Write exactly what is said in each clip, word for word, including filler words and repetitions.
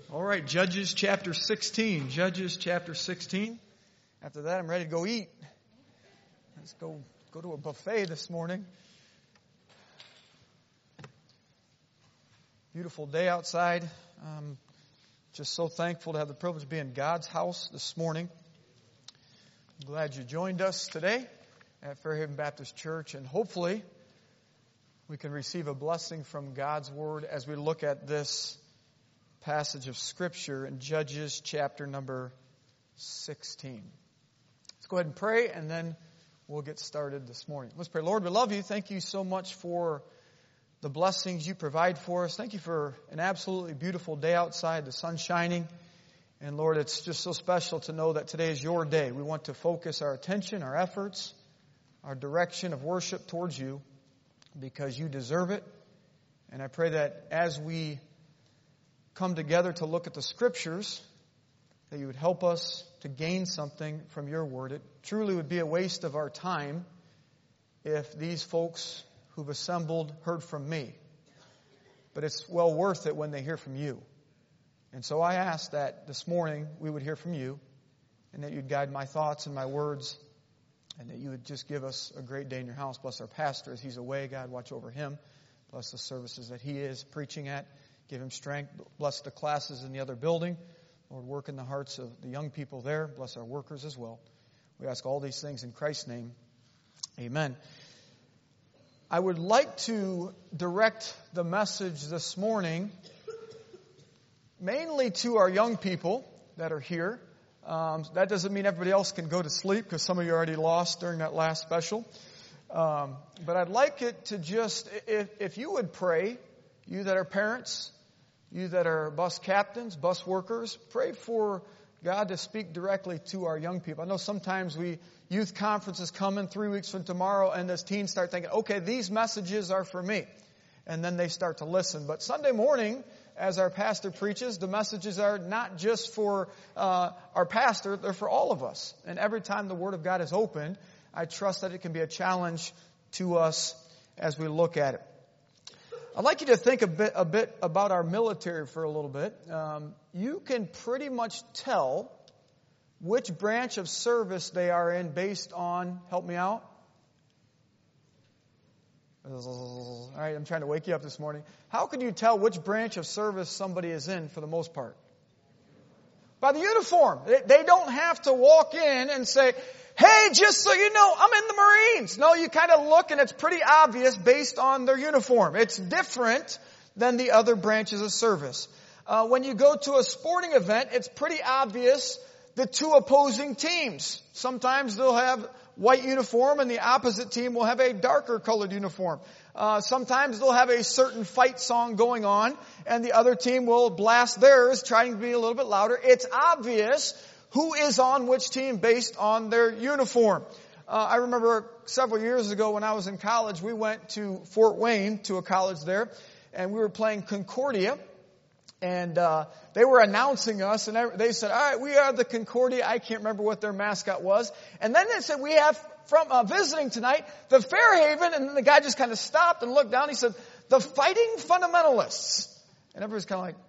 All right, Judges chapter sixteen. Judges chapter sixteen. After that, I'm ready to go eat. Let's go go to a buffet this morning. Beautiful day outside. Um, just so thankful to have the privilege of being in God's house this morning. I'm glad you joined us today at Fairhaven Baptist Church, and hopefully we can receive a blessing from God's Word as we look at this passage of Scripture in Judges chapter number sixteen. Let's go ahead and pray, and then we'll get started this morning. Let's pray. Lord, we love you. Thank you so much for the blessings you provide for us. Thank you for an absolutely beautiful day outside, the sun shining. And Lord, it's just so special to know that today is your day. We want to focus our attention, our efforts, our direction of worship towards you because you deserve it. And I pray that as we come together to look at the Scriptures, that you would help us to gain something from your word. It truly would be a waste of our time if these folks who've assembled heard from me. But it's well worth it when they hear from you. And so I ask that this morning we would hear from you, and that you'd guide my thoughts and my words, and that you would just give us a great day in your house. Bless our pastor as he's away. God, watch over him. Bless the services that he is preaching at. Give him strength. Bless the classes in the other building. Lord, work in the hearts of the young people there. Bless our workers as well. We ask all these things in Christ's name. Amen. I would like to direct the message this morning mainly to our young people that are here. Um, that doesn't mean everybody else can go to sleep, because some of you already lost during that last special. Um, but I'd like it to just, if, if you would pray, you that are parents, you that are bus captains, bus workers, pray for God to speak directly to our young people. I know sometimes we, youth conferences come in three weeks from tomorrow, and as teens start thinking, okay, these messages are for me. And then they start to listen. But Sunday morning, as our pastor preaches, the messages are not just for uh, our pastor, they're for all of us. And every time the Word of God is opened, I trust that it can be a challenge to us as we look at it. I'd like you to think a bit, a bit about our military for a little bit. Um, you can pretty much tell which branch of service they are in based on, help me out. All right, I'm trying to wake you up this morning. How can you tell which branch of service somebody is in for the most part? By the uniform. They don't have to walk in and say, hey, just so you know, I'm in the Marines. No, you kind of look and it's pretty obvious based on their uniform. It's different than the other branches of service. Uh, when you go to a sporting event, it's pretty obvious the two opposing teams. Sometimes they'll have white uniform and the opposite team will have a darker colored uniform. Uh, sometimes they'll have a certain fight song going on and the other team will blast theirs, trying to be a little bit louder. It's obvious who is on which team based on their uniform. Uh, I remember several years ago when I was in college, we went to Fort Wayne, to a college there, and we were playing Concordia. And uh they were announcing us, and they said, all right, we are the Concordia. I can't remember what their mascot was. And then they said, we have from uh, visiting tonight, the Fairhaven. And then the guy just kind of stopped and looked down. He said, the Fighting Fundamentalists. And everybody's kind of like,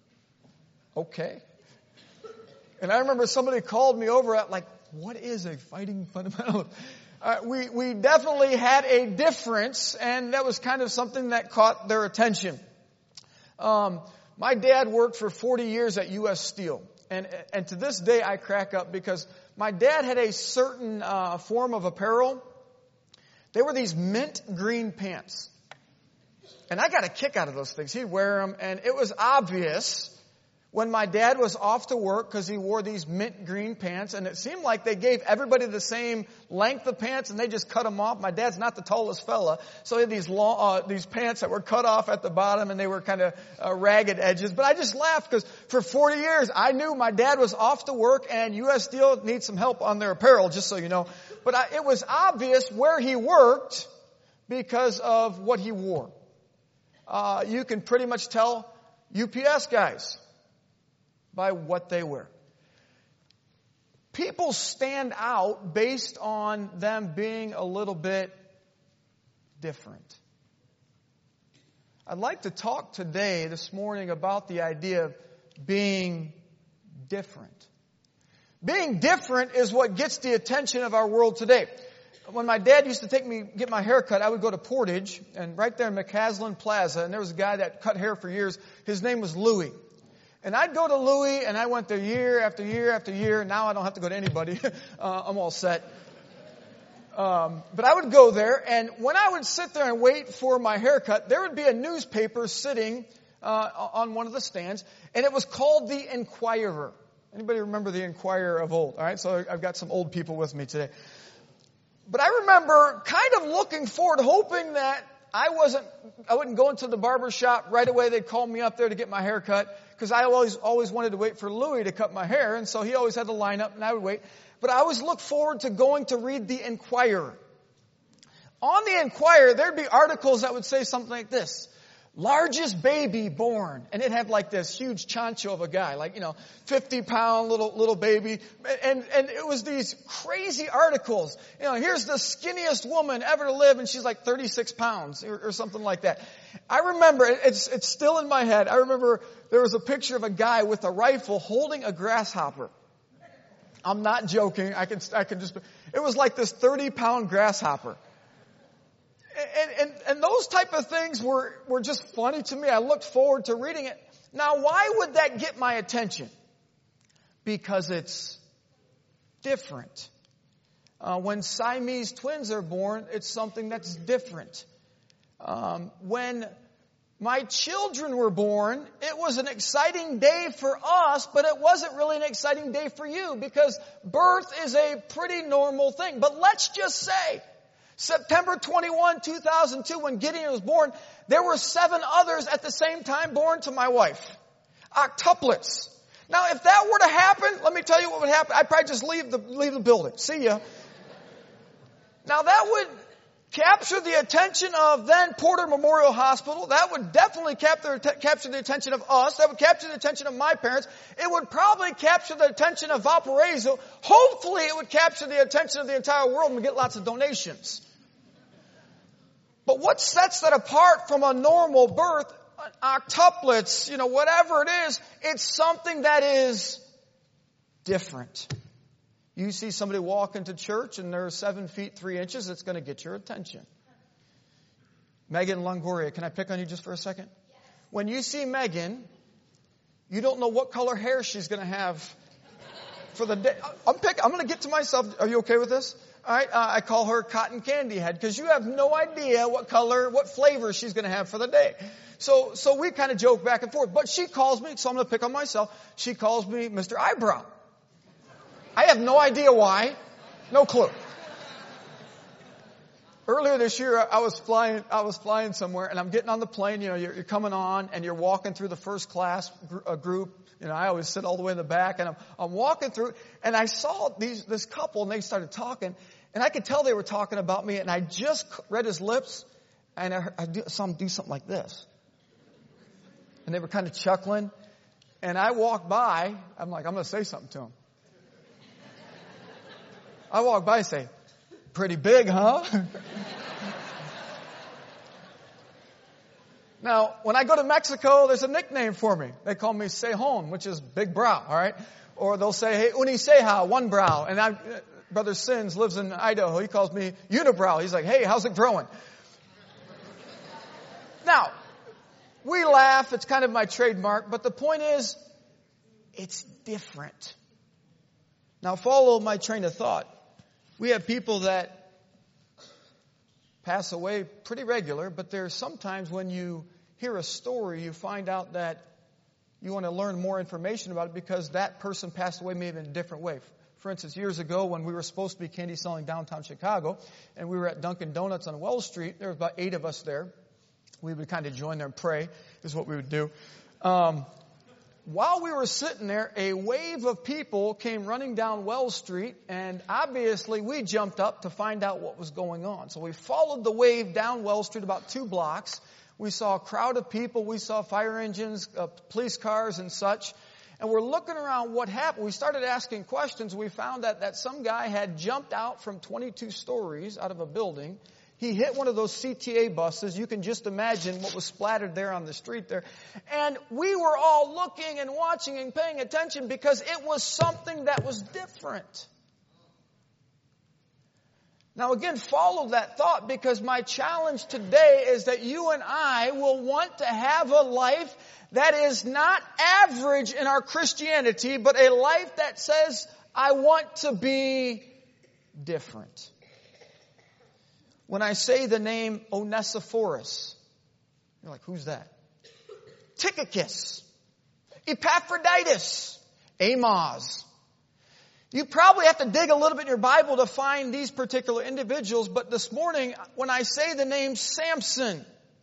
okay. And I remember somebody called me over at like, what is a fighting fundamentalist? Uh, we, we definitely had a difference, and that was kind of something that caught their attention. Um, my dad worked for forty years at U S Steel. And, and to this day I crack up because my dad had a certain uh, form of apparel. They were these mint green pants. And I got a kick out of those things. He'd wear them, and it was obvious when my dad was off to work because he wore these mint green pants, and it seemed like they gave everybody the same length of pants and they just cut them off. My dad's not the tallest fella, so he had these long, uh, these pants that were cut off at the bottom and they were kind of uh, ragged edges. But I just laughed because for forty years I knew my dad was off to work and U S Steel needs some help on their apparel, just so you know. But I, it was obvious where he worked because of what he wore. Uh, you can pretty much tell U P S guys by what they wear. People stand out based on them being a little bit different. I'd like to talk today, this morning, about the idea of being different. Being different is what gets the attention of our world today. When my dad used to take me, get my hair cut, I would go to Portage, and right there in McCaslin Plaza, and there was a guy that cut hair for years. His name was Louie. And I'd go to Louie, and I went there year after year after year. Now I don't have to go to anybody. uh, I'm all set. Um, but I would go there, and when I would sit there and wait for my haircut, there would be a newspaper sitting uh, on one of the stands, and it was called the Enquirer. Anybody remember the Enquirer of old? All right, so I've got some old people with me today. But I remember kind of looking forward, hoping that I wasn't, I wouldn't go into the barber shop right away. They'd call me up there to get my hair cut, because I always, always wanted to wait for Louie to cut my hair, and so he always had to line up, and I would wait. But I always looked forward to going to read the Enquirer. On the Enquirer, there'd be articles that would say something like this: largest baby born. And it had like this huge chancho of a guy, like, you know, fifty pound little, little baby. And, and it was these crazy articles. You know, here's the skinniest woman ever to live, and she's like thirty-six pounds or, or something like that. I remember, it's, it's still in my head. I remember there was a picture of a guy with a rifle holding a grasshopper. I'm not joking. I can, I can just, it was like this thirty pound grasshopper. And, and, and those type of things were, were just funny to me. I looked forward to reading it. Now, why would that get my attention? Because it's different. Uh, when Siamese twins are born, it's something that's different. Um, when my children were born, it was an exciting day for us, but it wasn't really an exciting day for you, because birth is a pretty normal thing. But let's just say, September twenty-first, two thousand two, when Gideon was born, there were seven others at the same time born to my wife. Octuplets. Now, if that were to happen, let me tell you what would happen. I'd probably just leave the, leave the building. See ya. Now, that would capture the attention of then Porter Memorial Hospital. That would definitely capture, capture the attention of us. That would capture the attention of my parents. It would probably capture the attention of Valparaiso. Hopefully, it would capture the attention of the entire world, and we get lots of donations. But what sets that apart from a normal birth, octuplets, you know, whatever it is, it's something that is different. You see somebody walk into church and they're seven feet three inches, it's going to get your attention. Megan Longoria, can I pick on you just for a second? When you see Megan, you don't know what color hair she's going to have for the day. I'm pick, I'm going to get to myself. Are you okay with this? All right, uh, I call her Cotton Candy Head, because you have no idea what color, what flavor she's going to have for the day. So, so we kind of joke back and forth. But she calls me, so I'm going to pick on myself. She calls me Mister Eyebrow. I have no idea why. No clue. Earlier this year, I was flying, I was flying somewhere, and I'm getting on the plane. You know, you're, you're coming on, and you're walking through the first class gr- a group. You know, I always sit all the way in the back, and I'm, I'm walking through, and I saw these, this couple, and they started talking, and I could tell they were talking about me, and I just read his lips, and I, I do, saw him do something like this. And they were kind of chuckling, and I walked by. I'm like, I'm going to say something to him. I walk by and say, pretty big, huh? Now, when I go to Mexico, there's a nickname for me. They call me Cejon, which is big brow, all right? Or they'll say, hey, uniceja, one brow. And I, Brother Sins lives in Idaho. He calls me unibrow. He's like, hey, how's it growing? Now, we laugh. It's kind of my trademark. But the point is, it's different. Now, follow my train of thought. We have people that pass away pretty regular, but there's sometimes when you hear a story, you find out that you want to learn more information about it because that person passed away maybe in a different way. For instance, years ago when we were supposed to be candy selling downtown Chicago, and we were at Dunkin' Donuts on Wells Street, there was about eight of us there. We would kind of join there and pray, is what we would do. Um, while we were sitting there, a wave of people came running down Wells Street, and obviously we jumped up to find out what was going on. So we followed the wave down Wells Street about two blocks. We saw a crowd of people. We saw fire engines, uh, police cars and such. And we're looking around what happened. We started asking questions. We found that, that some guy had jumped out from twenty-two stories out of a building. He hit one of those C T A buses. You can just imagine what was splattered there on the street there. And we were all looking and watching and paying attention because it was something that was different. Now again, follow that thought, because my challenge today is that you and I will want to have a life that is not average in our Christianity, but a life that says, I want to be different. When I say the name Onesiphorus, you're like, who's that? Tychicus, Epaphroditus, Amos. You probably have to dig a little bit in your Bible to find these particular individuals, but this morning, when I say the name Samson,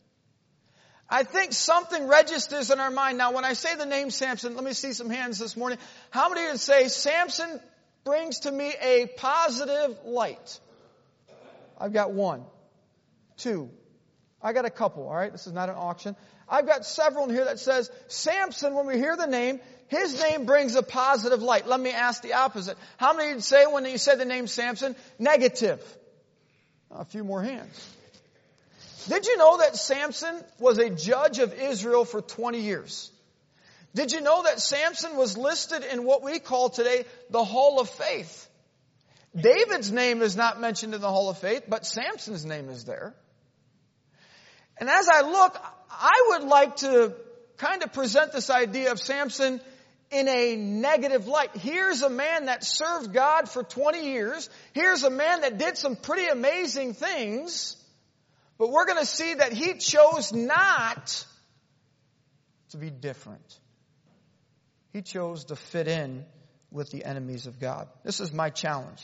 I think something registers in our mind. Now, when I say the name Samson, let me see some hands this morning. How many would say Samson brings to me a positive light? I've got one, two. I got a couple, all right? This is not an auction. I've got several in here that says, Samson, when we hear the name, his name brings a positive light. Let me ask the opposite. How many would say when you said the name Samson, negative? A few more hands. Did you know that Samson was a judge of Israel for twenty years? Did you know that Samson was listed in what we call today the Hall of Faith? David's name is not mentioned in the Hall of Faith, but Samson's name is there. And as I look, I would like to kind of present this idea of Samson in a negative light. Here's a man that served God for twenty years. Here's a man that did some pretty amazing things. But we're going to see that he chose not to be different. He chose to fit in with the enemies of God. This is my challenge.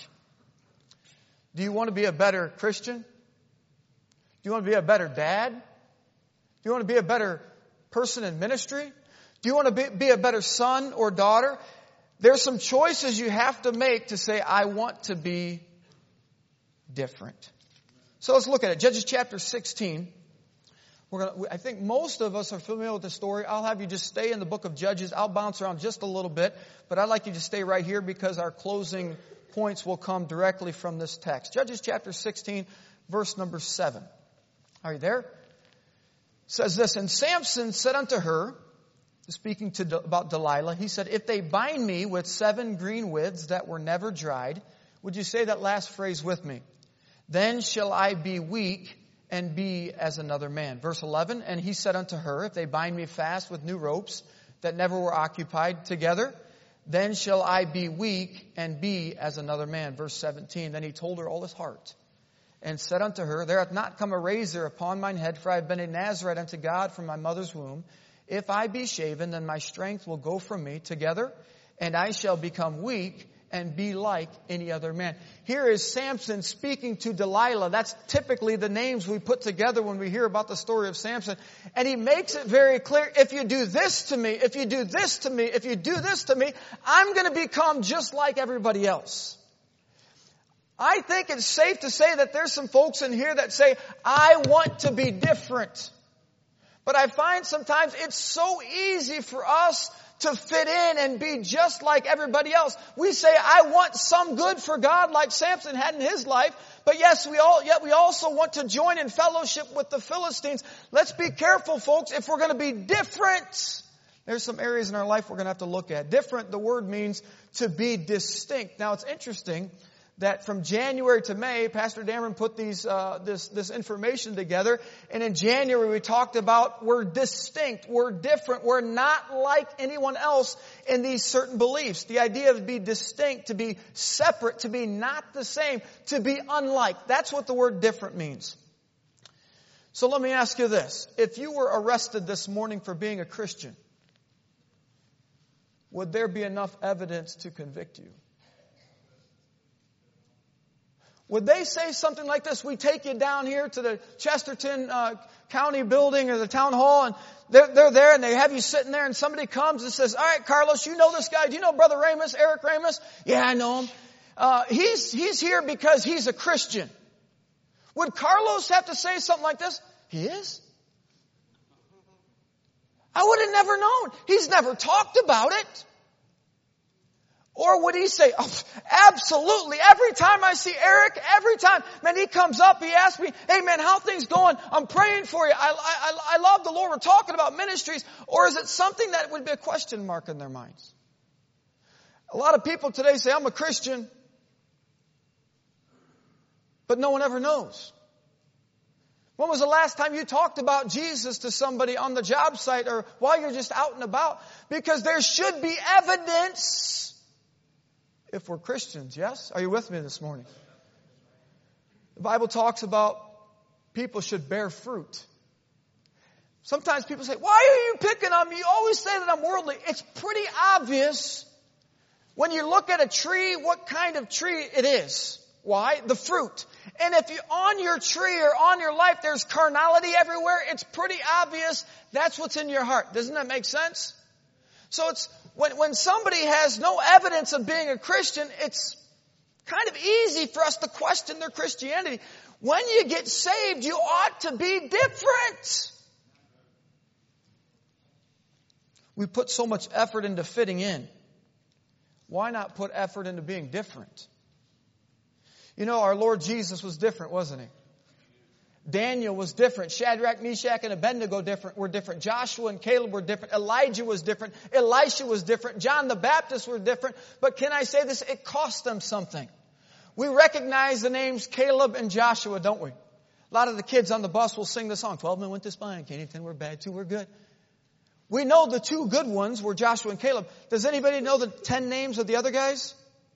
Do you want to be a better Christian? Do you want to be a better dad? Do you want to be a better person in ministry? Do you want to be, be a better son or daughter? There's some choices you have to make to say, I want to be different. So let's look at it. Judges chapter sixteen. We're gonna, I think most of us are familiar with the story. I'll have you just stay in the book of Judges. I'll bounce around just a little bit, but I'd like you to stay right here because our closing points will come directly from this text. Judges chapter sixteen, verse number seven. Are you there? It says this, and Samson said unto her, speaking to about Delilah, he said, if they bind me with seven green withs that were never dried, would you say that last phrase with me? Then shall I be weak and be as another man. Verse eleven, and he said unto her, if they bind me fast with new ropes that never were occupied together, then shall I be weak and be as another man. Verse seventeen, then he told her all his heart and said unto her, there hath not come a razor upon mine head, for I have been a Nazarite unto God from my mother's womb. If I be shaven, then my strength will go from me together, and I shall become weak and be like any other man. Here is Samson speaking to Delilah. That's typically the names we put together when we hear about the story of Samson. And he makes it very clear, if you do this to me, if you do this to me, if you do this to me, I'm going to become just like everybody else. I think it's safe to say that there's some folks in here that say, I want to be different. But I find sometimes it's so easy for us to fit in and be just like everybody else. We say, I want some good for God like Samson had in his life. But yes, we all, yet we also want to join in fellowship with the Philistines. Let's be careful, folks. If we're going to be different, there's some areas in our life we're going to have to look at. Different, the word means to be distinct. Now it's interesting that from January to May, Pastor Dameron put these, uh, this, this information together. And in January, we talked about we're distinct, we're different, we're not like anyone else in these certain beliefs. The idea of to be distinct, to be separate, to be not the same, to be unlike. That's what the word different means. So let me ask you this. If you were arrested this morning for being a Christian, would there be enough evidence to convict you? Would they say something like this? We take you down here to the Chesterton uh, County building or the town hall, and they're, they're there, and they have you sitting there, and somebody comes and says, all right, Carlos, you know this guy. Do you know Brother Ramus, Eric Ramus? Yeah, I know him. Uh, he's, he's here because he's a Christian. Would Carlos have to say something like this? He is? I would have never known. He's never talked about it. Or would he say, oh, absolutely, every time I see Eric, every time, man, he comes up, he asks me, hey man, how things going? I'm praying for you. I, I, I love the Lord. We're talking about ministries. Or is it something that would be a question mark in their minds? A lot of people today say, I'm a Christian, but no one ever knows. When was the last time you talked about Jesus to somebody on the job site or while you're just out and about? Because there should be evidence if we're Christians, yes? Are you with me this morning? The Bible talks about people should bear fruit. Sometimes people say, why are you picking on me? You always say that I'm worldly. It's pretty obvious when you look at a tree what kind of tree it is. Why? The fruit. And if you on your tree or on your life there's carnality everywhere, it's pretty obvious that's what's in your heart. Doesn't that make sense? So it's when when somebody has no evidence of being a Christian, it's kind of easy for us to question their Christianity. When you get saved, you ought to be different. We put so much effort into fitting in. Why not put effort into being different? You know, our Lord Jesus was different, wasn't he? Daniel was different. Shadrach, Meshach, and Abednego different, were different. Joshua and Caleb were different. Elijah was different. Elisha was different. John the Baptist were different. But can I say this? It cost them something. We recognize the names Caleb and Joshua, don't we? A lot of the kids on the bus will sing the song, twelve men went to spy and came, ten were bad, two were good. We know the two good ones were Joshua and Caleb. Does anybody know the ten names of the other guys?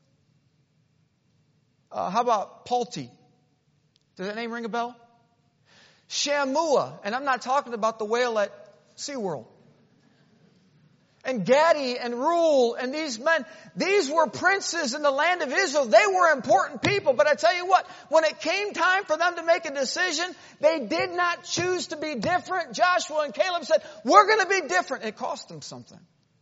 Uh, how about Palti? Does that name ring a bell? Shammua, and I'm not talking about the whale at SeaWorld. And Gadi and Rule and these men, these were princes in the land of Israel. They were important people. But I tell you what, when it came time for them to make a decision, they did not choose to be different. Joshua and Caleb said, we're going to be different. It cost them something.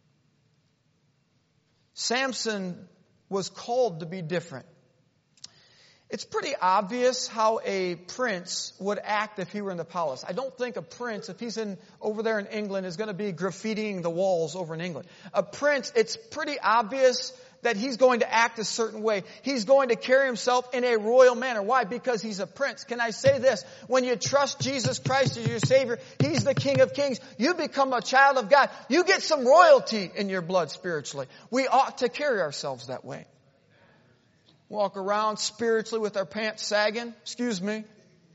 Samson was called to be different. It's pretty obvious how a prince would act if he were in the palace. I don't think a prince, if he's in over there in England, is going to be graffitiing the walls over in England. A prince, it's pretty obvious that he's going to act a certain way. He's going to carry himself in a royal manner. Why? Because he's a prince. Can I say this? When you trust Jesus Christ as your Savior, He's the King of Kings. You become a child of God. You get some royalty in your blood spiritually. We ought to carry ourselves that way. Walk around spiritually with our pants sagging. Excuse me.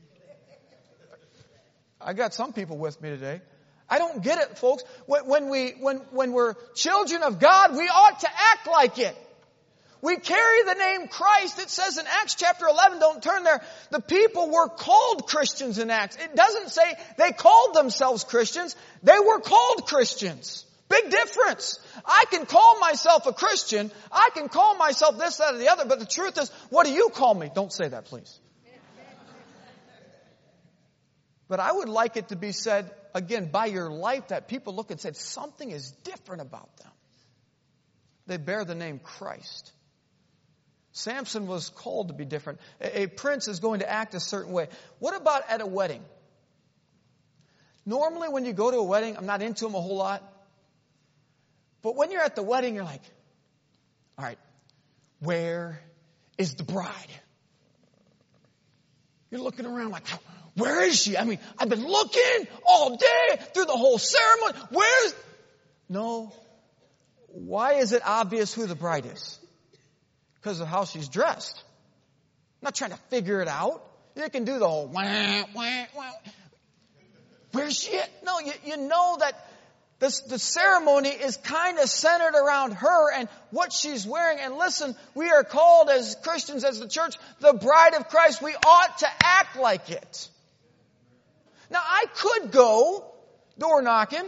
I got some people with me today. I don't get it, folks. When, when we, when, when we're children of God, we ought to act like it. We carry the name Christ. It says in Acts chapter eleven, don't turn there, the people were called Christians in Acts. It doesn't say they called themselves Christians. They were called Christians. Big difference. I can call myself a Christian. I can call myself this, that, or the other. But the truth is, what do you call me? Don't say that, please. But I would like it to be said, again, by your life, that people look and say, something is different about them. They bear the name Christ. Samson was called to be different. A, a prince is going to act a certain way. What about at a wedding? Normally when you go to a wedding, I'm not into them a whole lot. But when you're at the wedding, you're like, all right, where is the bride? You're looking around like, where is she? I mean, I've been looking all day through the whole ceremony. Where's... No. Why is it obvious who the bride is? Because of how she's dressed. I'm not trying to figure it out. You can do the whole wah, wah, wah. Where's she at? No, you, you know that this, the ceremony is kind of centered around her and what she's wearing. And listen, we are called as Christians, as the church, the bride of Christ. We ought to act like it. Now, I could go door knocking.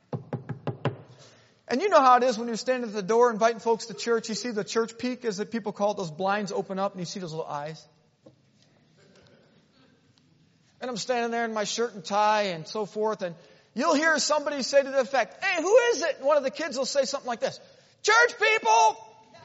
And you know how it is when you're standing at the door inviting folks to church. You see the church peak, as the people call it, those blinds open up and you see those little eyes. And I'm standing there in my shirt and tie and so forth. And you'll hear somebody say to the effect, hey, who is it? One of the kids will say something like this. Church people!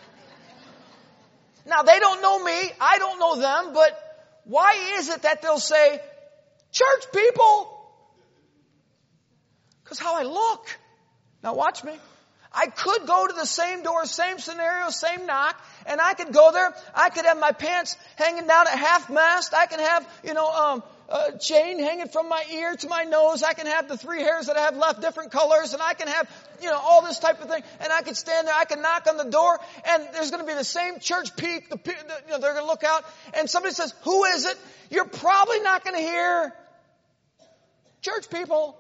Now, they don't know me. I don't know them. But why is it that they'll say, church people? Because how I look. Now watch me. I could go to the same door, same scenario, same knock, and I could go there. I could have my pants hanging down at half mast. I can have, you know, um, a chain hanging from my ear to my nose. I can have the three hairs that I have left different colors, and I can have, you know, all this type of thing. And I could stand there. I can knock on the door, and there's going to be the same church peep. The, the, you know, they're going to look out, and somebody says, "Who is it?" You're probably not going to hear church people.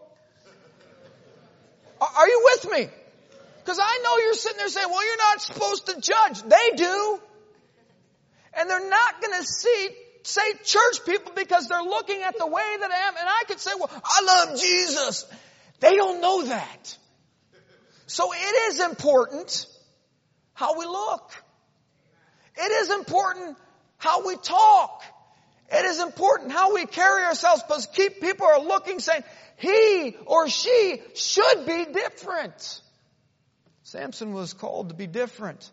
Are, are you with me? Because I know you're sitting there saying, "Well, you're not supposed to judge." They do. And they're not going to see, say church people because they're looking at the way that I am. And I could say, "Well, I love Jesus." They don't know that. So it is important how we look. It is important how we talk. It is important how we carry ourselves, because keep people are looking saying, he or she should be different. Samson was called to be different.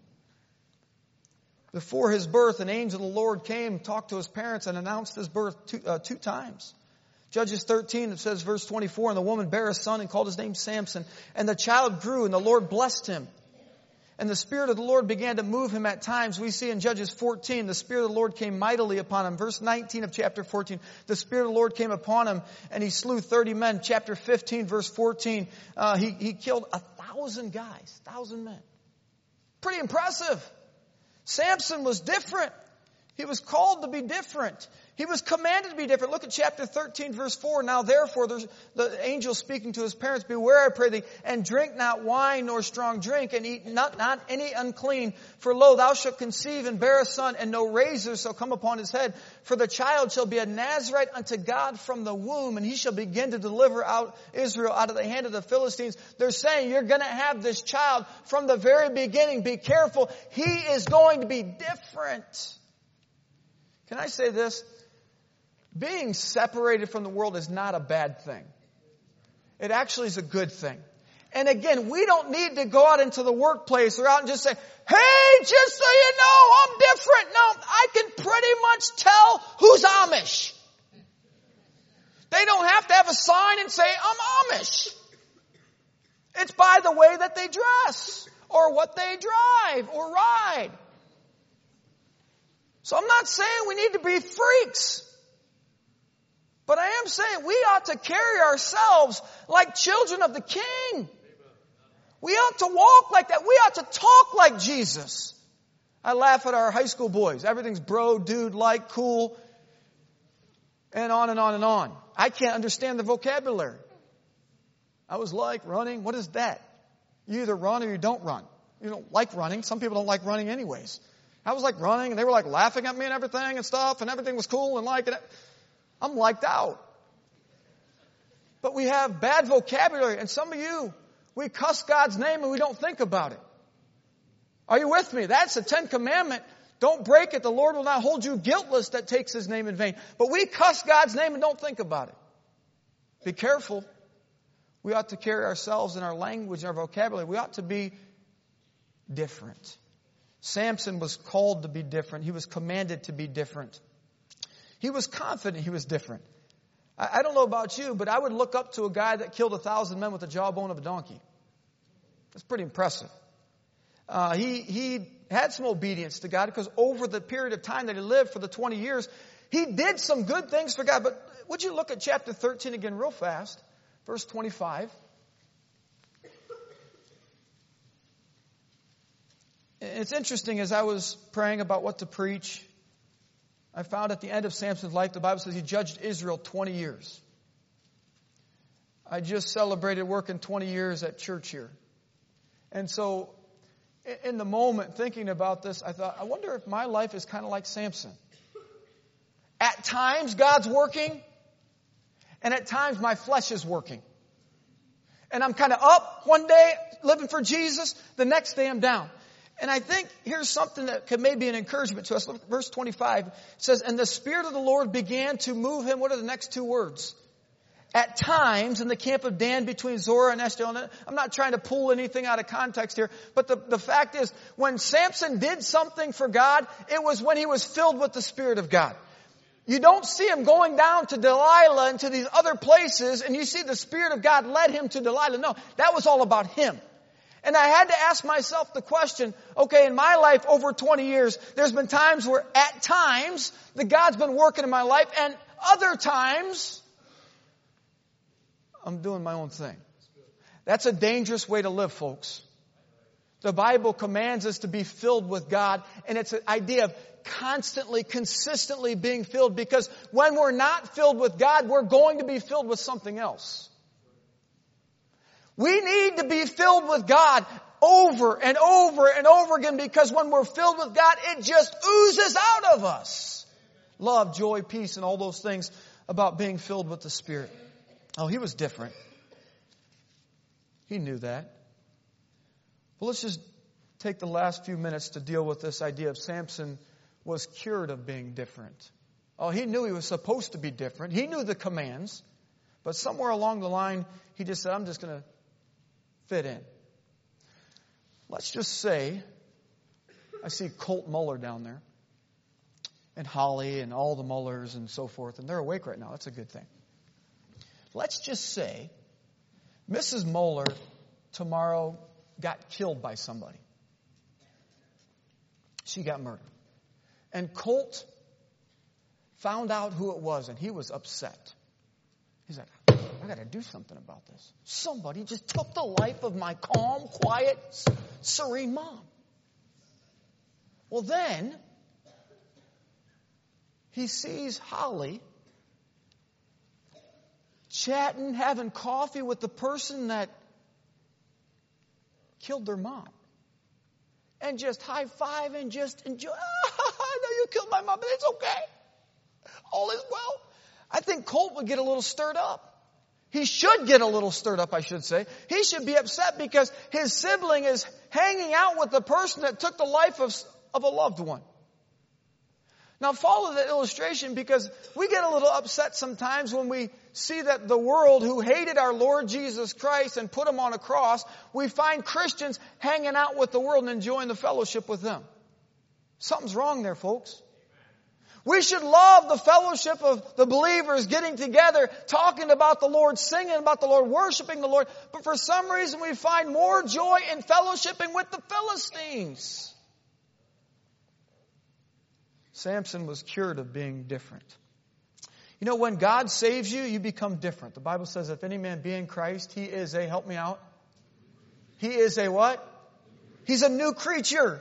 Before his birth, an angel of the Lord came, talked to his parents, and announced his birth two, uh, two times. Judges thirteen, it says, verse twenty-four, "And the woman bare a son and called his name Samson. And the child grew, and the Lord blessed him. And the Spirit of the Lord began to move him at times." We see in Judges fourteen, the Spirit of the Lord came mightily upon him. Verse nineteen of chapter fourteen, "The Spirit of the Lord came upon him, and he slew thirty men." Chapter fifteen, verse fourteen, uh, he, he killed a thousand guys, thousand men. Pretty impressive. Samson was different. He was called to be different. He was commanded to be different. Look at chapter thirteen, verse four. "Now therefore," there's the angel speaking to his parents, "Beware, I pray thee, and drink not wine nor strong drink, and eat not, not any unclean. For lo, thou shalt conceive and bear a son, and no razor shall come upon his head. For the child shall be a Nazarite unto God from the womb, and he shall begin to deliver out Israel out of the hand of the Philistines." They're saying, you're going to have this child from the very beginning. Be careful. He is going to be different. Can I say this? Being separated from the world is not a bad thing. It actually is a good thing. And again, we don't need to go out into the workplace or out and just say, "Hey, just so you know, I'm different." No, I can pretty much tell who's Amish. They don't have to have a sign and say, "I'm Amish." It's by the way that they dress or what they drive or ride. So I'm not saying we need to be freaks. But I am saying we ought to carry ourselves like children of the King. We ought to walk like that. We ought to talk like Jesus. I laugh at our high school boys. Everything's bro, dude, like, cool, and on and on and on. I can't understand the vocabulary. I was like running. What is that? You either run or you don't run. You don't like running. Some people don't like running anyways. I was like running, and they were like laughing at me and everything and stuff, and everything was cool and like it. I'm liked out. But we have bad vocabulary, and some of you, we cuss God's name and we don't think about it. Are you with me? That's the Ten Commandment. Don't break it. The Lord will not hold you guiltless that takes His name in vain. But we cuss God's name and don't think about it. Be careful. We ought to carry ourselves in our language and our vocabulary. We ought to be different. Samson was called to be different. He was commanded to be different. He was confident he was different. I, I don't know about you, but I would look up to a guy that killed a thousand men with the jawbone of a donkey. That's pretty impressive. Uh, he, he had some obedience to God because over the period of time that he lived for the twenty years, he did some good things for God. But would you look at chapter thirteen again real fast, verse twenty-five. It's interesting, as I was praying about what to preach, I found at the end of Samson's life, the Bible says he judged Israel twenty years. I just celebrated working twenty years at church here. And so, in the moment, thinking about this, I thought, I wonder if my life is kind of like Samson. At times, God's working, and at times, my flesh is working. And I'm kind of up one day, living for Jesus, the next day I'm down. And I think here's something that could maybe be an encouragement to us. Look, verse twenty-five says, "And the Spirit of the Lord began to move him." What are the next two words? At times in the camp of Dan between Zorah and Eshtaol. I'm not trying to pull anything out of context here. But the, the fact is, when Samson did something for God, it was when he was filled with the Spirit of God. You don't see him going down to Delilah and to these other places, and you see the Spirit of God led him to Delilah. No, that was all about him. And I had to ask myself the question, okay, in my life over twenty years, there's been times where at times the God's been working in my life, and other times I'm doing my own thing. That's a dangerous way to live, folks. The Bible commands us to be filled with God, and it's an idea of constantly, consistently being filled, because when we're not filled with God, we're going to be filled with something else. We need to be filled with God over and over and over again, because when we're filled with God, it just oozes out of us. Love, joy, peace, and all those things about being filled with the Spirit. Oh, he was different. He knew that. Well, let's just take the last few minutes to deal with this idea of Samson was cured of being different. Oh, he knew he was supposed to be different. He knew the commands. But somewhere along the line, he just said, I'm just going to fit in. Let's just say, I see Colt Muller down there, and Holly and all the Mullers and so forth, and they're awake right now. That's a good thing. Let's just say Missus Muller tomorrow got killed by somebody. She got murdered. And Colt found out who it was, and he was upset. He's like, I got to do something about this. Somebody just took the life of my calm, quiet, serene mom. Well, then he sees Holly chatting, having coffee with the person that killed their mom. And just high-five and just enjoy. Oh, I know you killed my mom, but it's okay. All is well. I think Colt would get a little stirred up. He should get a little stirred up, I should say. He should be upset because his sibling is hanging out with the person that took the life of, of a loved one. Now follow the illustration, because we get a little upset sometimes when we see that the world who hated our Lord Jesus Christ and put him on a cross, we find Christians hanging out with the world and enjoying the fellowship with them. Something's wrong there, folks. We should love the fellowship of the believers getting together, talking about the Lord, singing about the Lord, worshiping the Lord. But for some reason we find more joy in fellowshipping with the Philistines. Samson was cured of being different. You know, when God saves you, you become different. The Bible says, if any man be in Christ, he is a, help me out. He is a what? He's a new creature.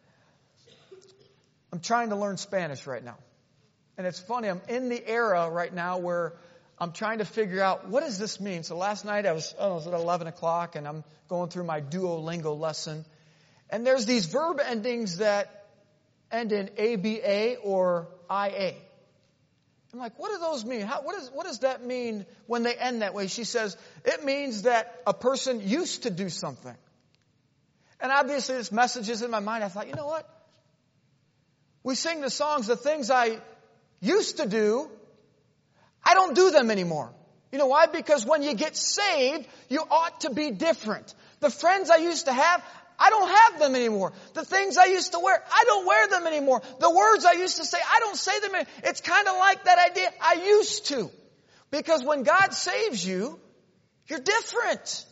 I'm trying to learn Spanish right now. And it's funny, I'm in the era right now where I'm trying to figure out, what does this mean? So last night I was, oh, it was at eleven o'clock, and I'm going through my Duolingo lesson. And there's these verb endings that end in A B A or I A. I'm like, what do those mean? How, what, is, what does that mean when they end that way? She says, it means that a person used to do something. And obviously this message is in my mind. I thought, you know what? We sing the songs, the things I used to do, I don't do them anymore. You know why? Because when you get saved, you ought to be different. The friends I used to have, I don't have them anymore. The things I used to wear, I don't wear them anymore. The words I used to say, I don't say them anymore. It's kind of like that idea, I used to. Because when God saves you, you're different.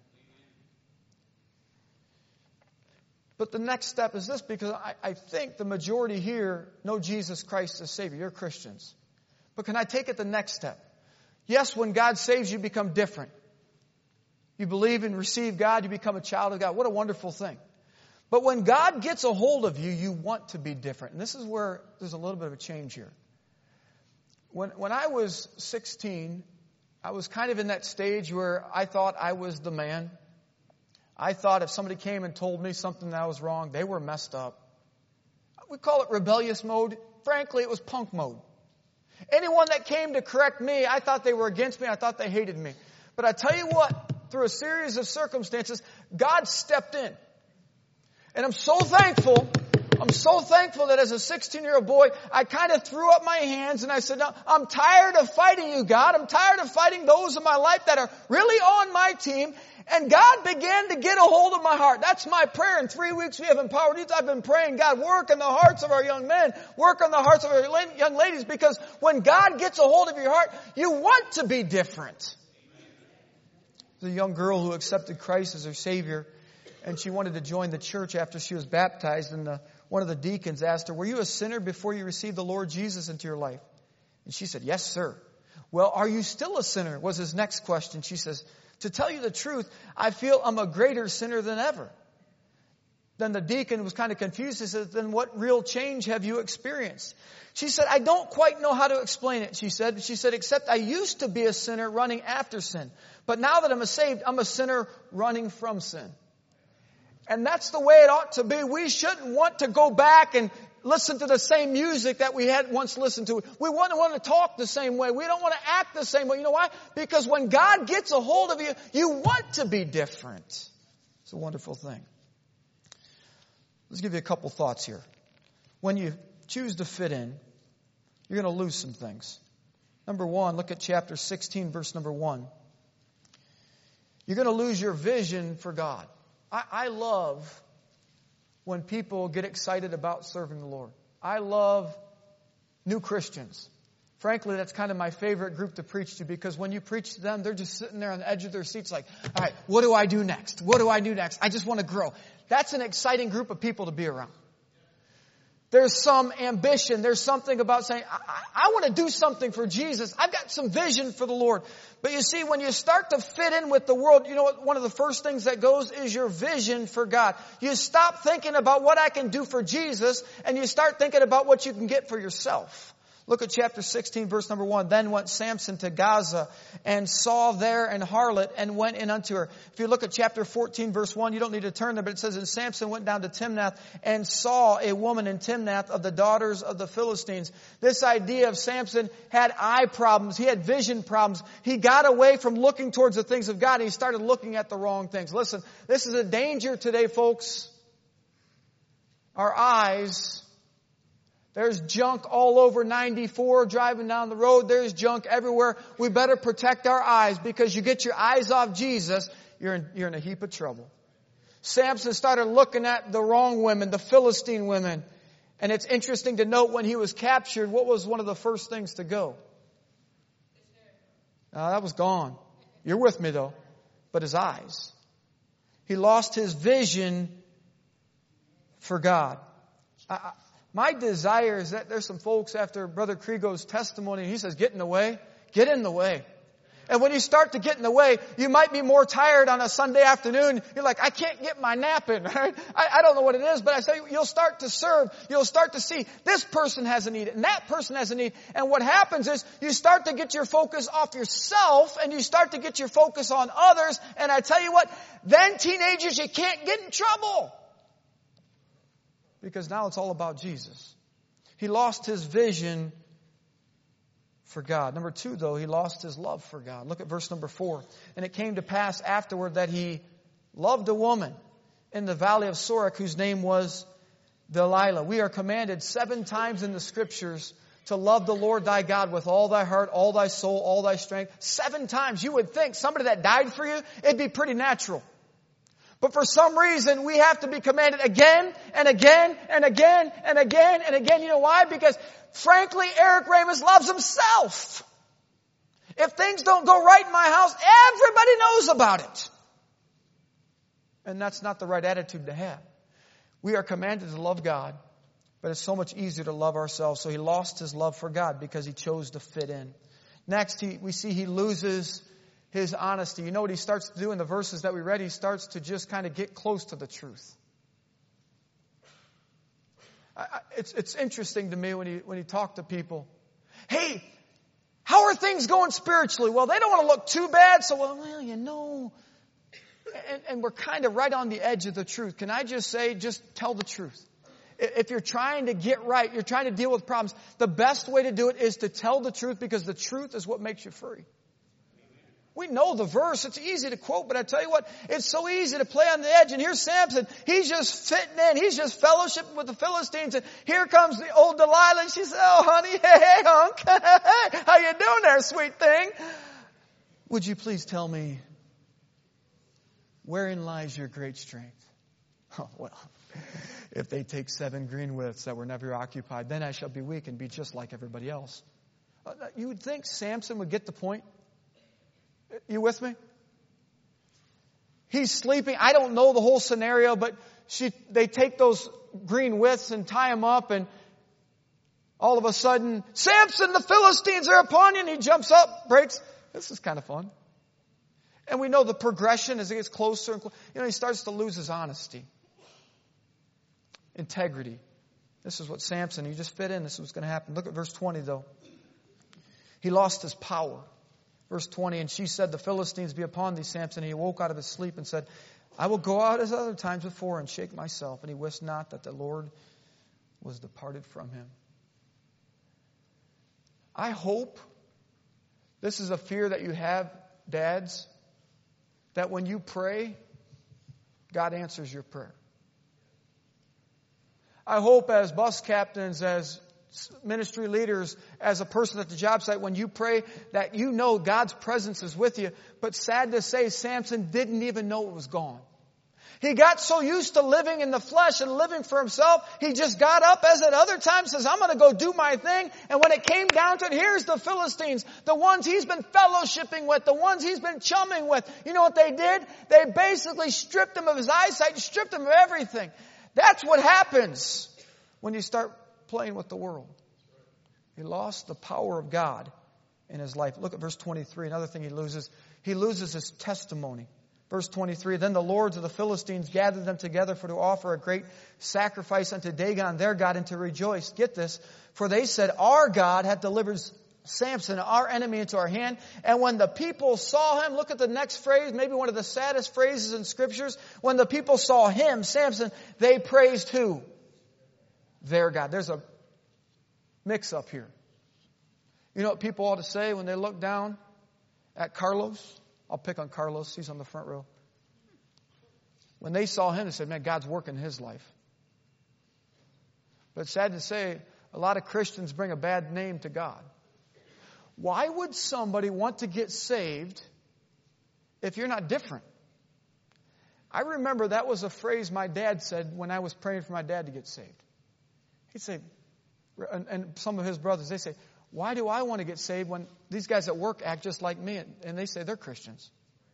But the next step is this, because I, I think the majority here know Jesus Christ as Savior. You're Christians. But can I take it the next step? Yes, when God saves you, you become different. You believe and receive God, you become a child of God. What a wonderful thing. But when God gets a hold of you, you want to be different. And this is where there's a little bit of a change here. When, when I was sixteen, I was kind of in that stage where I thought I was the man. I thought if somebody came and told me something that was wrong, they were messed up. We call it rebellious mode. Frankly, it was punk mode. Anyone that came to correct me, I thought they were against me. I thought they hated me. But I tell you what, through a series of circumstances, God stepped in. And I'm so thankful, I'm so thankful that as a sixteen-year-old boy, I kind of threw up my hands and I said, no, I'm tired of fighting you, God. I'm tired of fighting those in my life that are really on my team. And God began to get a hold of my heart. That's my prayer. In three weeks we have Empowered Youth. I've been praying, God, work in the hearts of our young men. Work on the hearts of our young ladies. Because when God gets a hold of your heart, you want to be different. The young girl who accepted Christ as her Savior. and she wanted to join the church after she was baptized. And the, one of the deacons asked her, were you a sinner before you received the Lord Jesus into your life? And she said, yes, sir. Well, are you still a sinner? Was his next question. She says, to tell you the truth, I feel I'm a greater sinner than ever. Then the deacon was kind of confused. He said, then what real change have you experienced? She said, I don't quite know how to explain it, she said. She said, except I used to be a sinner running after sin. But now that I'm a saved, I'm a sinner running from sin. And that's the way it ought to be. We shouldn't want to go back and listen to the same music that we had once listened to. We want to want to talk the same way. We don't want to act the same way. You know why? Because when God gets a hold of you, you want to be different. It's a wonderful thing. Let's give you a couple thoughts here. When you choose to fit in, you're going to lose some things. Number one, look at chapter sixteen, verse number one. You're going to lose your vision for God. I, I love when people get excited about serving the Lord. I love new Christians. Frankly, that's kind of my favorite group to preach to, because when you preach to them, they're just sitting there on the edge of their seats like, all right, what do I do next? What do I do next? I just want to grow. That's an exciting group of people to be around. There's some ambition. There's something about saying, I, I, I want to do something for Jesus. I've got some vision for the Lord. But you see, when you start to fit in with the world, you know what? One of the first things that goes is your vision for God. You stop thinking about what I can do for Jesus, and you start thinking about what you can get for yourself. Look at chapter sixteen, verse number one. Then went Samson to Gaza and saw there an harlot and went in unto her. If you look at chapter fourteen, verse one, you don't need to turn there, but it says, and Samson went down to Timnath and saw a woman in Timnath of the daughters of the Philistines. This idea of Samson had eye problems. He had vision problems. He got away from looking towards the things of God, and he started looking at the wrong things. Listen, this is a danger today, folks. Our eyes... There's junk all over ninety-four driving down the road. There's junk everywhere. We better protect our eyes, because you get your eyes off Jesus, you're in, you're in a heap of trouble. Samson started looking at the wrong women, the Philistine women. And it's interesting to note, when he was captured, what was one of the first things to go? Uh, that was gone. You're with me though. But his eyes. He lost his vision for God. I, I, My desire is that there's some folks after Brother Krigo's testimony, he says, get in the way. Get in the way. And when you start to get in the way, you might be more tired on a Sunday afternoon. You're like, I can't get my nap in. Right? I, I don't know what it is, but I say you'll start to serve. You'll start to see this person has a need and that person has a need. And what happens is you start to get your focus off yourself, and you start to get your focus on others. And I tell you what, then teenagers, you can't get in trouble. Because now it's all about Jesus. He lost his vision for God. Number two, though, he lost his love for God. Look at verse number four. And it came to pass afterward that he loved a woman in the valley of Sorek, whose name was Delilah. We are commanded seven times in the Scriptures to love the Lord thy God with all thy heart, all thy soul, all thy strength. Seven times. You would think somebody that died for you, it'd be pretty natural. But for some reason, we have to be commanded again and again and again and again and again. You know why? Because, frankly, Eric Ramus loves himself. If things don't go right in my house, everybody knows about it. And that's not the right attitude to have. We are commanded to love God, but it's so much easier to love ourselves. So he lost his love for God because he chose to fit in. Next, he, we see he loses his honesty. You know what he starts to do in the verses that we read? He starts to just kind of get close to the truth. I, I, it's, it's interesting to me when he, when he talked to people. Hey, how are things going spiritually? Well, they don't want to look too bad, so, well, well you know. And, and we're kind of right on the edge of the truth. Can I just say, just tell the truth. If you're trying to get right, you're trying to deal with problems, the best way to do it is to tell the truth, because the truth is what makes you free. We know the verse. It's easy to quote, but I tell you what, it's so easy to play on the edge. And here's Samson. He's just fitting in. He's just fellowshipping with the Philistines. And here comes the old Delilah. And she says, oh, honey, hey, hey, hunk. Hey, how you doing there, sweet thing? Would you please tell me, wherein lies your great strength? Oh, well, if they take seven green withs that were never occupied, then I shall be weak and be just like everybody else. Uh, you would think Samson would get the point. You with me? he's sleeping. I don't know the whole scenario, but she, they take those green withs and tie him up, and all of a sudden, Samson, the Philistines are upon you, and he jumps up, breaks. This is kind of fun. And we know the progression as he gets closer and closer. You know, he starts to lose his honesty, integrity. This is what Samson, he just fit in. This is what's going to happen. Look at verse twenty, though. He lost his power. Verse twenty, and she said, the Philistines be upon thee, Samson. And he awoke out of his sleep and said, I will go out as other times before and shake myself. And he wist not that the Lord was departed from him. I hope this is a fear that you have, dads, that when you pray, God answers your prayer. I hope as bus captains, as ministry leaders, as a person at the job site, when you pray, that you know God's presence is with you. But sad to say, Samson didn't even know it was gone. He got so used to living in the flesh and living for himself, he just got up as at other times, says, I'm going to go do my thing. And when it came down to it, here's the Philistines, the ones he's been fellowshipping with, the ones he's been chumming with. You know what they did? They basically stripped him of his eyesight, stripped him of everything. That's what happens when you start playing with the world. He lost the power of God in his life. Look at verse twenty-three. Another thing he loses. He loses his testimony. Verse twenty-three, then the lords of the Philistines gathered them together for to offer a great sacrifice unto Dagon, their God, and to rejoice. Get this, for they said, our God hath delivered Samson, our enemy, into our hand. And when the people saw him, look at the next phrase, maybe one of the saddest phrases in scriptures. When the people saw him, Samson, they praised who? Their God. There's a mix up here. You know what people ought to say when they look down at Carlos? I'll pick on Carlos. He's on the front row. When they saw him, they said, man, God's working in his life. But it's sad to say, a lot of Christians bring a bad name to God. Why would somebody want to get saved if you're not different? I remember that was a phrase my dad said when I was praying for my dad to get saved. He'd say, and, and some of his brothers, they say, why do I want to get saved when these guys at work act just like me? And they say they're Christians.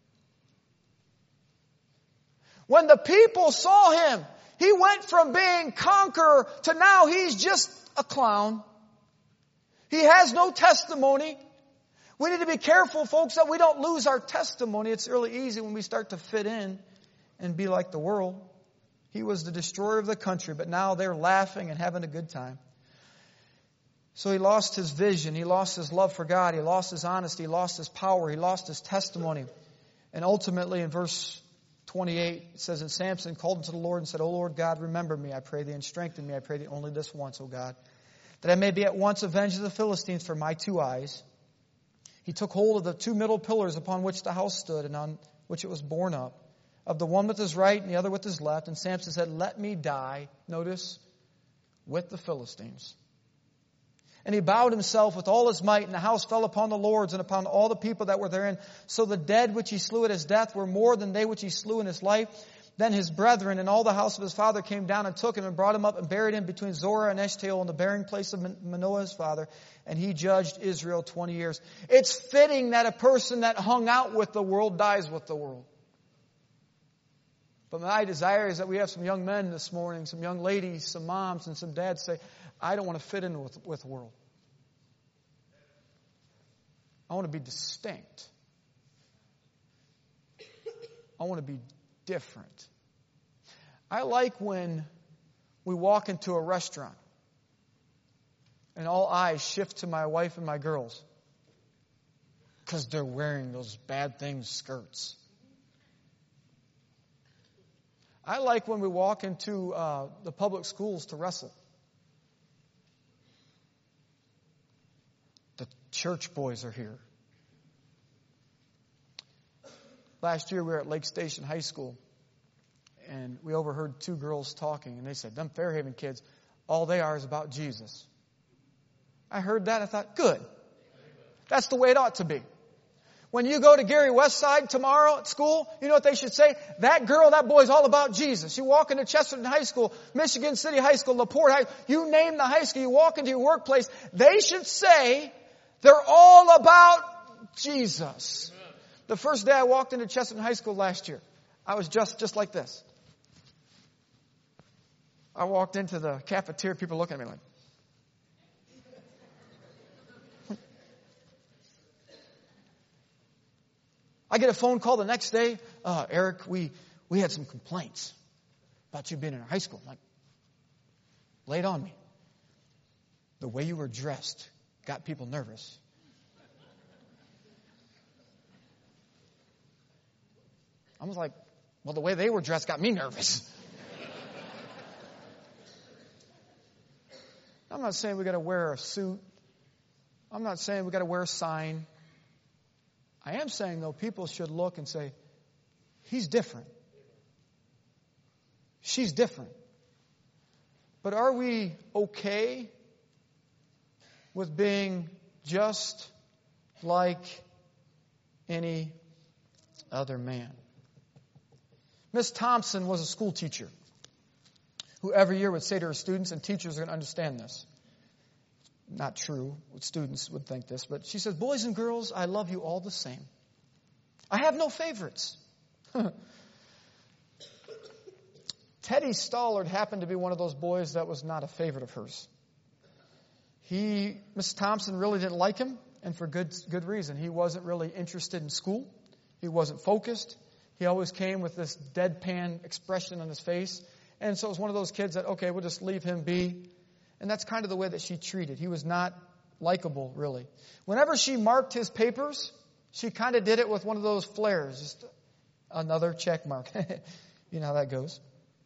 When the people saw him, he went from being conqueror to now he's just a clown. He has no testimony. We need to be careful, folks, that we don't lose our testimony. It's really easy when we start to fit in and be like the world. He was the destroyer of the country, but now they're laughing and having a good time. So he lost his vision. He lost his love for God. He lost his honesty. He lost his power. He lost his testimony. And ultimately in verse twenty-eight, it says, and Samson called unto the Lord and said, O Lord God, remember me, I pray thee, and strengthen me, I pray thee, only this once, O God, that I may be at once avenged of the Philistines for my two eyes. He took hold of the two middle pillars upon which the house stood and on which it was borne up, of the one with his right and the other with his left. And Samson said, let me die, notice, with the Philistines. And he bowed himself with all his might, and the house fell upon the lords and upon all the people that were therein. So the dead which he slew at his death were more than they which he slew in his life. Then his brethren and all the house of his father came down and took him and brought him up and buried him between Zorah and Eshtaol in the burying place of Manoah his father. And he judged Israel twenty years. It's fitting that a person that hung out with the world dies with the world. But my desire is that we have some young men this morning, some young ladies, some moms, and some dads say, I don't want to fit in with, with the world. I want to be distinct. I want to be different. I like when we walk into a restaurant and all eyes shift to my wife and my girls because they're wearing those bad things, skirts. I like when we walk into uh, the public schools to wrestle. The church boys are here. Last year we were at Lake Station High School, and we overheard two girls talking, and they said, them Fairhaven kids, all they are is about Jesus. I heard that, I thought, good. That's the way it ought to be. When you go to Gary Westside tomorrow at school, you know what they should say? That girl, that boy's all about Jesus. You walk into Chesterton High School, Michigan City High School, LaPorte High, you name the high school, you walk into your workplace, they should say they're all about Jesus. The first day I walked into Chesterton High School last year, I was just, just like this. I walked into the cafeteria, people looking at me like, I get a phone call the next day. Uh, Eric, we, we had some complaints about you being in our high school. I'm like, lay it on me. The way you were dressed got people nervous. I was like, well, the way they were dressed got me nervous. I'm not saying we got to wear a suit. I'm not saying we got to wear a sign. I am saying, though, people should look and say, he's different. She's different. But are we okay with being just like any other man? Miss Thompson was a school teacher who every year would say to her students, and teachers are going to understand this. Not true. Students would think this, but she says, boys and girls, I love you all the same. I have no favorites. Teddy Stollard happened to be one of those boys that was not a favorite of hers. He, Miss Thompson really didn't like him, and for good, good reason. He wasn't really interested in school. He wasn't focused. He always came with this deadpan expression on his face. And so it was one of those kids that, okay, we'll just leave him be. And that's kind of the way that she treated. He was not likable, really. Whenever she marked his papers, she kind of did it with one of those flares. Just another check mark. You know how that goes.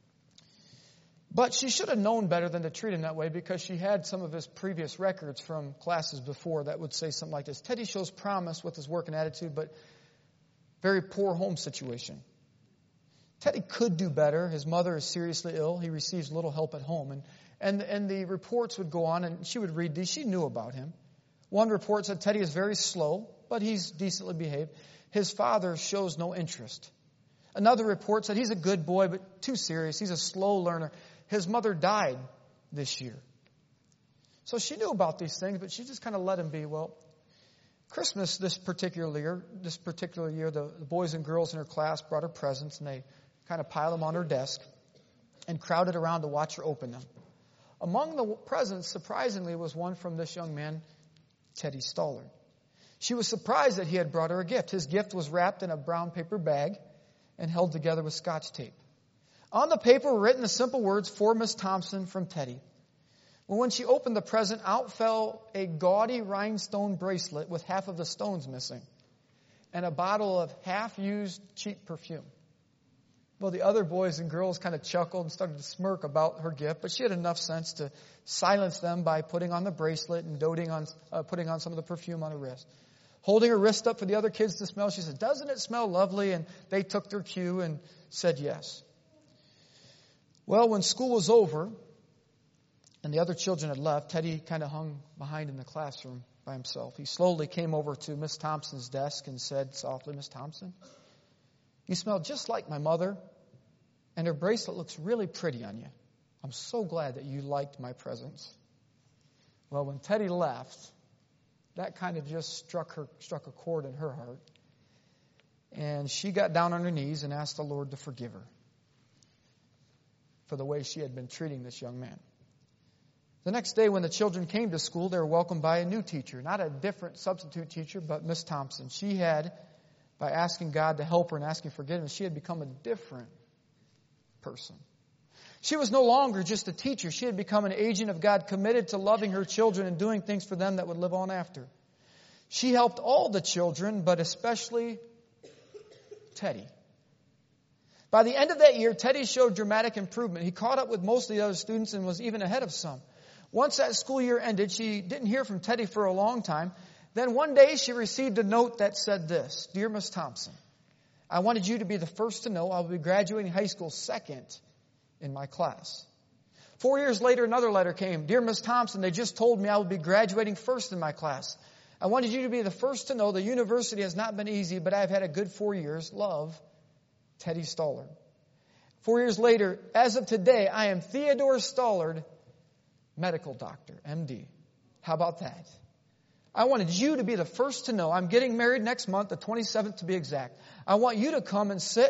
But she should have known better than to treat him that way because she had some of his previous records from classes before that would say something like this. Teddy shows promise with his work and attitude, but very poor home situation. Teddy could do better. His mother is seriously ill. He receives little help at home. And And, and the reports would go on, and she would read these. She knew about him. One report said Teddy is very slow, but he's decently behaved. His father shows no interest. Another report said he's a good boy, but too serious. He's a slow learner. His mother died this year. So she knew about these things, but she just kind of let him be. Well, Christmas this particular year, this particular year, the, the boys and girls in her class brought her presents, and they kind of piled them on her desk and crowded around to watch her open them. Among the presents, surprisingly, was one from this young man, Teddy Stollard. She was surprised that he had brought her a gift. His gift was wrapped in a brown paper bag and held together with Scotch tape. On the paper were written the simple words, "For Miss Thompson from Teddy." Well, when she opened the present, out fell a gaudy rhinestone bracelet with half of the stones missing and a bottle of half-used cheap perfume. Well, the other boys and girls kind of chuckled and started to smirk about her gift, but she had enough sense to silence them by putting on the bracelet and doting on, uh, putting on some of the perfume on her wrist. Holding her wrist up for the other kids to smell, she said, "Doesn't it smell lovely?" And they took their cue and said yes. Well, when school was over and the other children had left, Teddy kind of hung behind in the classroom by himself. He slowly came over to Miss Thompson's desk and said softly, "Miss Thompson, you smell just like my mother, and her bracelet looks really pretty on you. I'm so glad that you liked my presents." Well, when Teddy left, that kind of just struck her, struck a chord in her heart. And she got down on her knees and asked the Lord to forgive her for the way she had been treating this young man. The next day when the children came to school, they were welcomed by a new teacher, not a different substitute teacher, but Miss Thompson. She had, by asking God to help her and asking forgiveness, she had become a different person. She was no longer just a teacher. She had become an agent of God, committed to loving her children and doing things for them that would live on after. She helped all the children, but especially Teddy. By the end of that year, Teddy showed dramatic improvement. He caught up with most of the other students and was even ahead of some. Once that school year ended, she didn't hear from Teddy for a long time. Then one day she received a note that said this, "Dear Miss Thompson, I wanted you to be the first to know I will be graduating high school second in my class." Four years later, another letter came. "Dear Miss Thompson, they just told me I will be graduating first in my class. I wanted you to be the first to know the university has not been easy, but I've had a good four years. Love, Teddy Stollard." Four years later, as of today, I am Theodore Stollard, medical doctor, M D. How about that? I wanted you to be the first to know. I'm getting married next month, the twenty-seventh to be exact. I want you to come and sit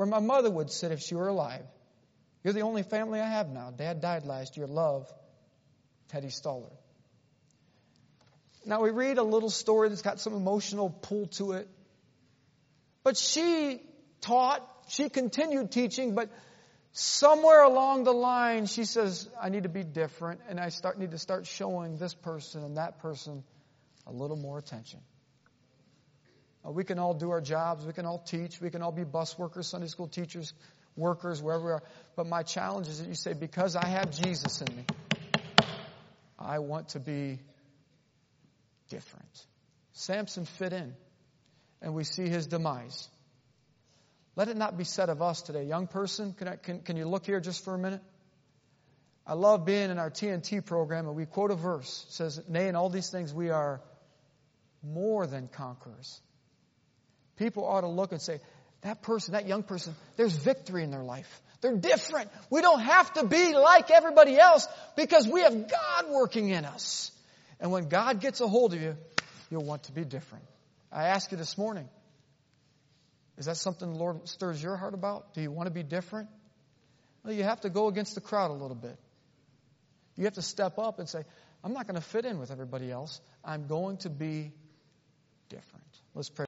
where my mother would sit if she were alive. You're the only family I have now. Dad died last year. Love, Teddy Stoller. Now we read a little story that's got some emotional pull to it. But she taught, she continued teaching, but somewhere along the line she says, I need to be different, and I start need to start showing this person and that person a little more attention. Uh, we can all do our jobs, we can all teach, we can all be bus workers, Sunday school teachers, workers, wherever we are. But my challenge is that you say, because I have Jesus in me, I want to be different. Samson fit in, and we see his demise. Let it not be said of us today. Young person, can, I, can, can you look here just for a minute? I love being in our T N T program, and we quote a verse. It says, nay, in all these things we are more than conquerors. People ought to look and say, that person, that young person, there's victory in their life. They're different. We don't have to be like everybody else because we have God working in us. And when God gets a hold of you, you'll want to be different. I ask you this morning, is that something the Lord stirs your heart about? Do you want to be different? Well, you have to go against the crowd a little bit. You have to step up and say, I'm not going to fit in with everybody else. I'm going to be different. Let's pray.